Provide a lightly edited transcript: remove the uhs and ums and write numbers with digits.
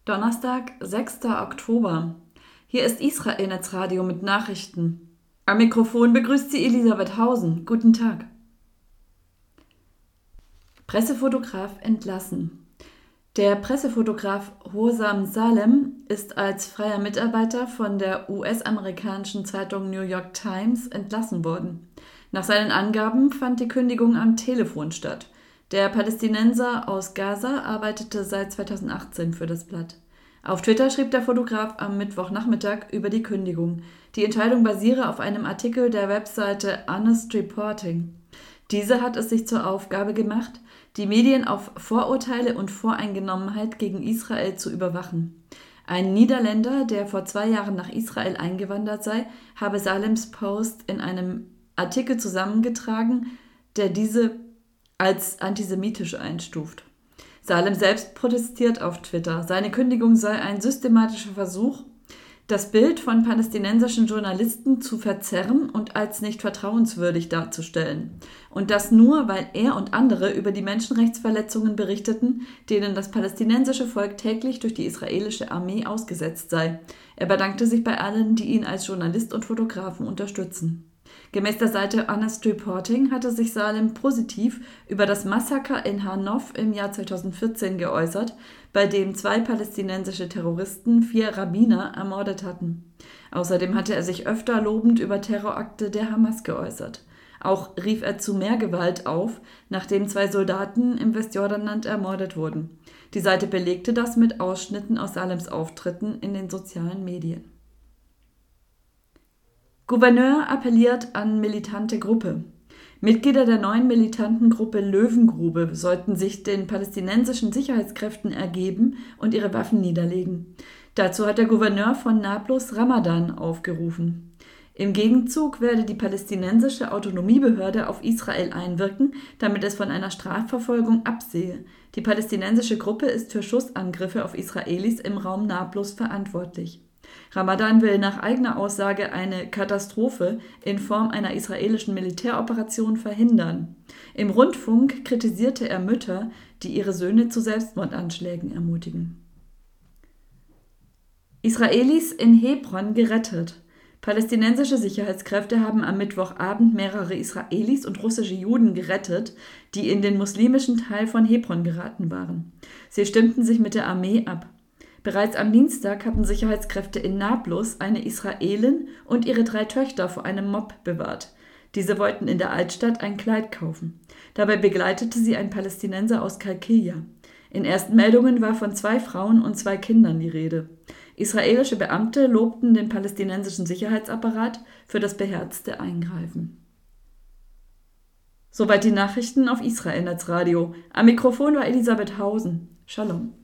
Donnerstag, 6. Oktober. Hier ist Israel Netzradio mit Nachrichten. Am Mikrofon begrüßt sie Elisabeth Hausen. Guten Tag. Pressefotograf entlassen. Der Pressefotograf Hosam Salem ist als freier Mitarbeiter von der US-amerikanischen Zeitung New York Times entlassen worden. Nach seinen Angaben fand die Kündigung am Telefon statt. Der Palästinenser aus Gaza arbeitete seit 2018 für das Blatt. Auf Twitter schrieb der Fotograf am Mittwochnachmittag über die Kündigung. Die Entscheidung basiere auf einem Artikel der Webseite Honest Reporting. Diese hat es sich zur Aufgabe gemacht, die Medien auf Vorurteile und Voreingenommenheit gegen Israel zu überwachen. Ein Niederländer, der vor 2 Jahren nach Israel eingewandert sei, habe Salems Post in einem Artikel zusammengetragen, der diese als antisemitisch einstuft. Salem selbst protestiert auf Twitter. Seine Kündigung sei ein systematischer Versuch, das Bild von palästinensischen Journalisten zu verzerren und als nicht vertrauenswürdig darzustellen. Und das nur, weil er und andere über die Menschenrechtsverletzungen berichteten, denen das palästinensische Volk täglich durch die israelische Armee ausgesetzt sei. Er bedankte sich bei allen, die ihn als Journalist und Fotografen unterstützen. Gemäß der Seite Honest Reporting hatte sich Salem positiv über das Massaker in Hanov im Jahr 2014 geäußert, bei dem 2 palästinensische Terroristen 4 Rabbiner ermordet hatten. Außerdem hatte er sich öfter lobend über Terrorakte der Hamas geäußert. Auch rief er zu mehr Gewalt auf, nachdem 2 Soldaten im Westjordanland ermordet wurden. Die Seite belegte das mit Ausschnitten aus Salems Auftritten in den sozialen Medien. Gouverneur appelliert an militante Gruppe. Mitglieder der neuen militanten Gruppe Löwengrube sollten sich den palästinensischen Sicherheitskräften ergeben und ihre Waffen niederlegen. Dazu hat der Gouverneur von Nablus Ramadan aufgerufen. Im Gegenzug werde die palästinensische Autonomiebehörde auf Israel einwirken, damit es von einer Strafverfolgung absehe. Die palästinensische Gruppe ist für Schussangriffe auf Israelis im Raum Nablus verantwortlich. Ramadan will nach eigener Aussage eine Katastrophe in Form einer israelischen Militäroperation verhindern. Im Rundfunk kritisierte er Mütter, die ihre Söhne zu Selbstmordanschlägen ermutigen. Israelis in Hebron gerettet. Palästinensische Sicherheitskräfte haben am Mittwochabend mehrere Israelis und russische Juden gerettet, die in den muslimischen Teil von Hebron geraten waren. Sie stimmten sich mit der Armee ab. Bereits am Dienstag hatten Sicherheitskräfte in Nablus eine Israelin und ihre 3 Töchter vor einem Mob bewahrt. Diese wollten in der Altstadt ein Kleid kaufen. Dabei begleitete sie ein Palästinenser aus Qalqiya. In ersten Meldungen war von 2 Frauen und 2 Kindern die Rede. Israelische Beamte lobten den palästinensischen Sicherheitsapparat für das beherzte Eingreifen. Soweit die Nachrichten auf Israel Netzradio. Am Mikrofon war Elisabeth Hausen. Shalom.